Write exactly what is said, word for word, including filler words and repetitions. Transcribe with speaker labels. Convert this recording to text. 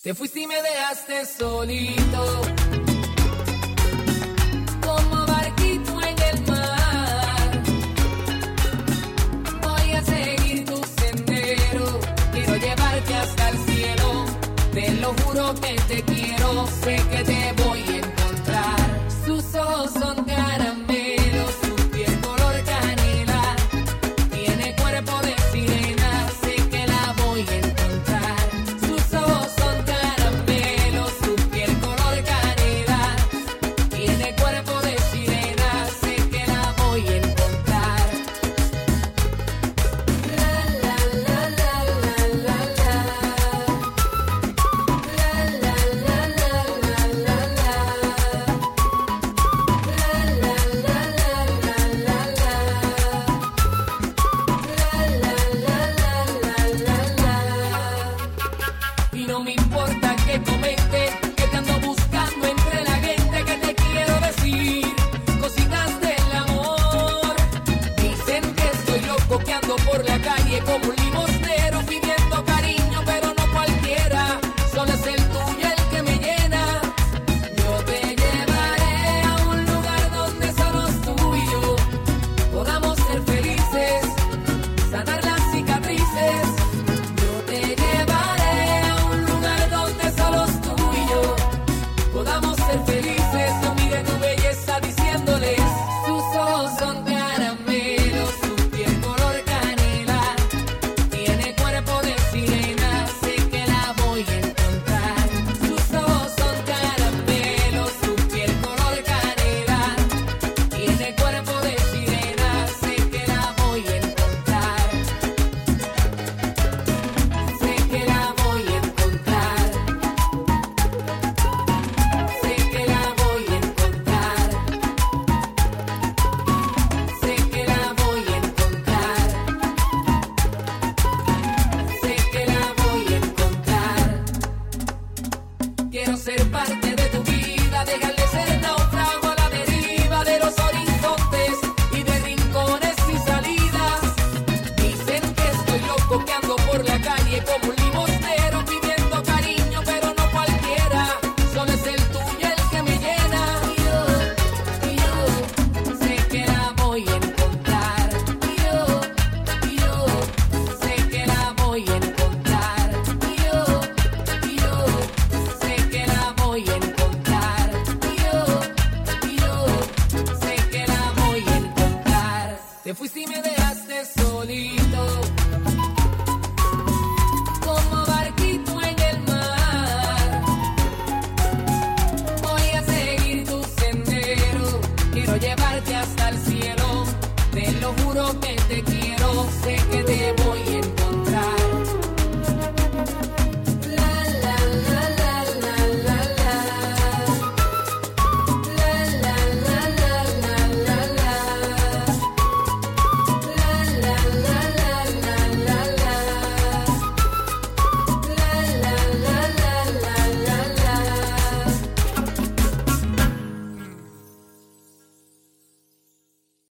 Speaker 1: Te fuiste y me dejaste solito, como barquito en el mar. Voy a seguir tu sendero, quiero llevarte hasta el cielo. Te lo juro que te quiero, sé que te voy a encontrar. Sus ojos son caramelos, su piel color canela, tiene cuerpo de sirena, sé que la voy a encontrar. Sus ojos son caramelos, su piel color canela, tiene cuerpo de sirena, sé que la voy a encontrar. La la la la la la la. La la la la la la la. La la la la la la la. La la la la la la. Y no me importa que comenten que te ando buscando entre la gente, que te quiero decir cositas del amor. Dicen que estoy loco, que ando por la calle como un limosnero pidiendo cariño, pero no cualquiera, solo es el tuyo el que me llena. Yo te llevaré a un lugar donde solo tú y yo podamos ser felices, sanar las cicatrices. Yo te llevaré a un lugar donde solo tú y yo podamos ser felices. Yo mire tu belleza diciéndoles, sus ojos son caramelos, su piel color canela, tiene cuerpo de sirena, sé que la voy a encontrar. Sus ojos son caramelos, su piel color canela, tiene cuerpo de sirena, sé que la voy a encontrar. Sé que la voy a encontrar. Sé que la voy a encontrar. Sé que la voy a encontrar. Sé que la voy a encontrar. Quiero ser parte de tu vida, dejarle ser náufrago a la deriva de los horizontes y de rincones y salidas. Dicen que estoy loco, que ando por la calle como un limosnero pidiendo cariño, pero no cualquiera, solo es el tuyo el que me llena. Y yo, y yo, sé que la voy a encontrar. Y yo, y yo, sé que la voy a encontrar. Y yo, y yo, sé que la voy a encontrar. Y yo, y yo, sé que la voy a encontrar. Te fuiste y me dejaste solito, como barquito en el mar. Voy a seguir tu sendero, quiero llevarte hasta el cielo. Te lo juro que te quiero, sé que te voy